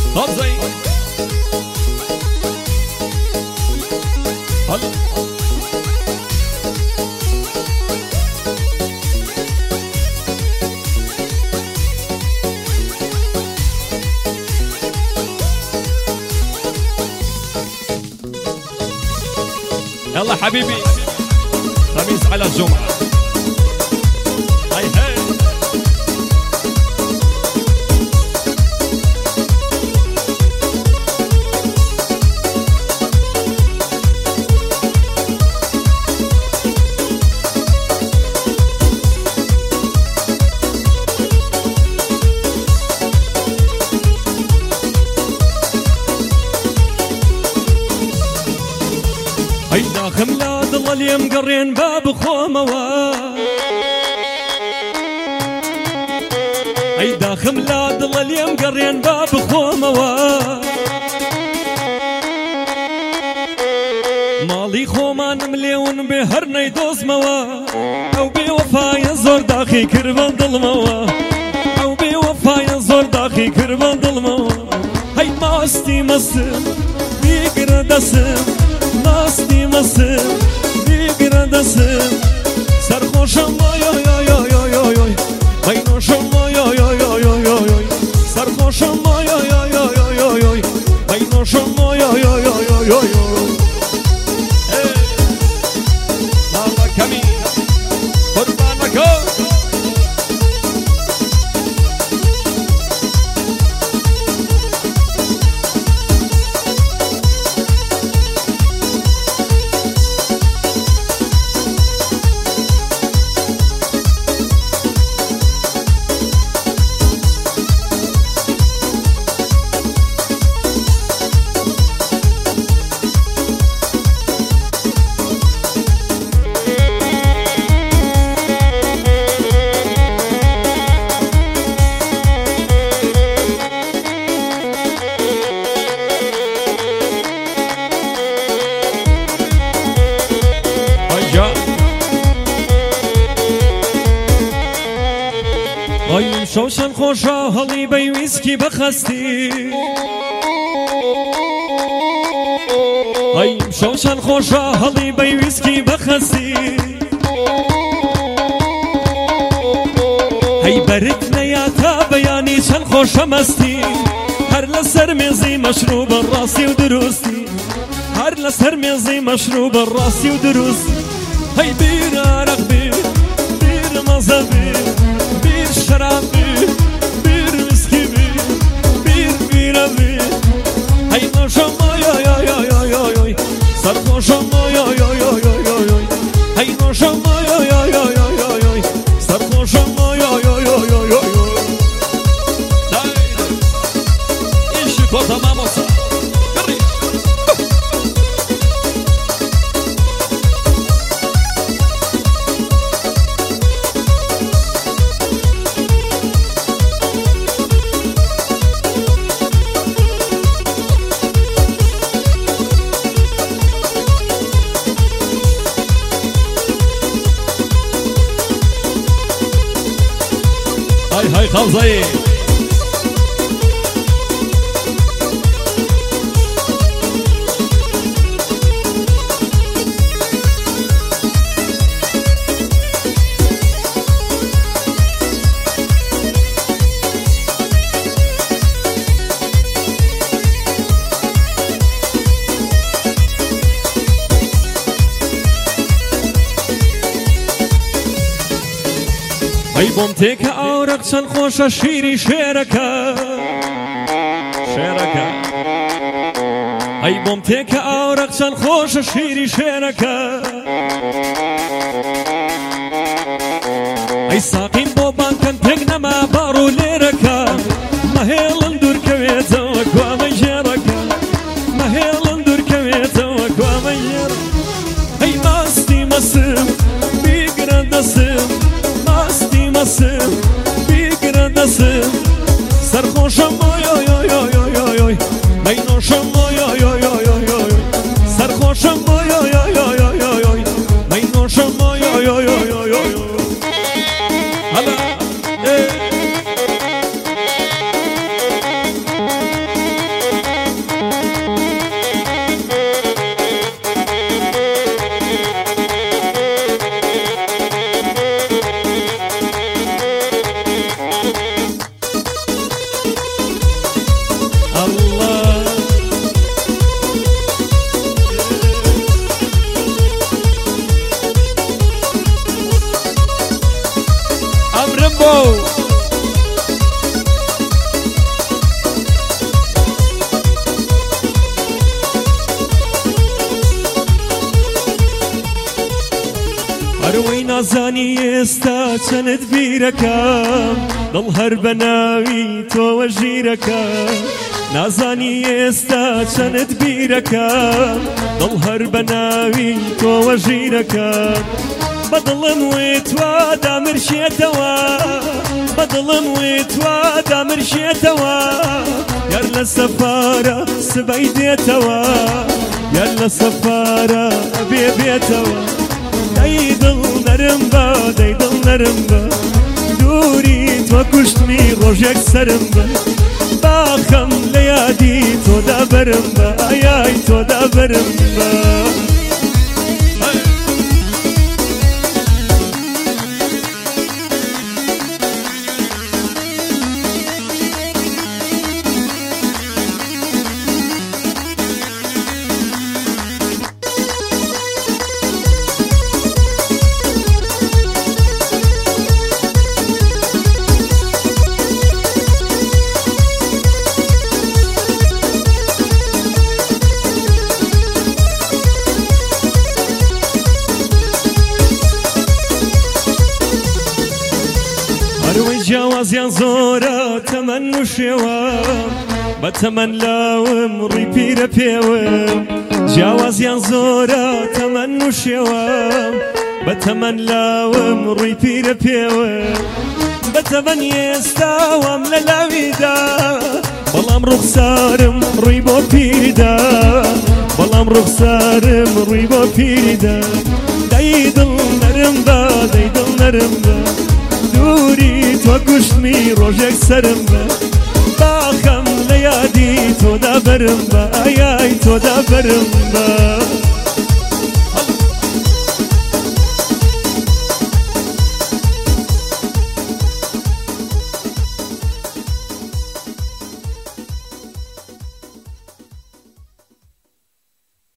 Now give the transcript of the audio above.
خبزي هلا يلا حبيبي خميس على الجمعة هاي هاي هيدا خملاد الله اللي مقرين باب خوموا هيدا خملاد الله اللي مقرين باب خوموا مالي خومان مليون بهرنا يدوز موا او بوفايا زور داخي كربان ظلموا او بوفايا زور داخي كربان ظلموا هي ماستي مسم بيقرا دسم ماستی مسم بیگردسم سرخوشم وای وای وای وای وای وای بینوشم وای وای وای وای وای وای سرخوشم وای وای وای وای وای وای بینوشم وای وای وای وای وای وای الله کمی قربانکو آیم شوشن خوشا حالی بی ویسکی بخستی آیم شوشن خوشا حالی بی ویسکی بخستی هی برد نیاتا بیانی چن خوشم استی هر لسر میزی مشروب راسی و درستی هر لسر میزی مشروب راسی و درستی هی بیر عرق بیر بیر مزه بیر شراب بیر ویسکی بیر بیر بیر هی نوشم آی آی آی آی آی آی سرخوشم آی آی آی آی آی آی هی نوشم آی آی آی آی آی آی سرخوشم آی آی آی آی آی آی ایشی کتا ماموسا هاي خبزي ای بومتی که آورق چند خوش شیری شیرکه شیرکه ای بومتی که آورق چند خوش شیری شیرکه ای ساقیم بو بانکن تگ نما بارو لیرکه مهیلن دور کویت و کوام جیرکه مهیلن دور کویت و کوام جیرکه ای ماستی مسم بیگردسم ماستی مسم بیگردسم سرخوشم آی آی آی آی آی آی بینوشم آی آی آی آی آی سرخوشم آی آی آی آی آی آی بینوشم آی آی آی آی آی آی هلا چەند بیرەکەم دڵ هەر بەناوی تۆوە ژیرەکەم نازانی ئێستا چەند بیرەکەم دڵ هەر بەناوی تۆوە ژیرەکەم بەدڵم وێ توا دامرشێتەوە بەدڵم وێ توا دامرشێتەوە یار لە سەفارە سبەی دێتەوە یار لە سەفارە ئەبێ بێتەوە دەی دڵ نەرم بە دەی دڵ نەرم بە دووری تۆ کوشتمی ڕۆژێک سەرم بە باخەم لە یادی تۆدا بەرم بە ئایای تۆدا بەرم بە جیاوازیان زۆرە تەمەن و شێوەم بە تەمەن لاوم ڕووی پیرە پێوم جیاوازیان زۆرە تەمەن و شێوەم بە تەمەن لاوم ڕووی پیرە پێوم بە تەمەن ئێستاوام لە لاویدا بەڵام ڕوخسارم ڕووی بۆ پیردا بەڵام ڕوخسارم ڕووی بۆ پیردا دەی دڵ نەرم بە دەی دڵ نەرم بە دووری تۆ کوشتمی ڕۆژێک سەرم بە باخەم لە یادی تۆدا بەرم بە ئایای تۆدا بەرم بە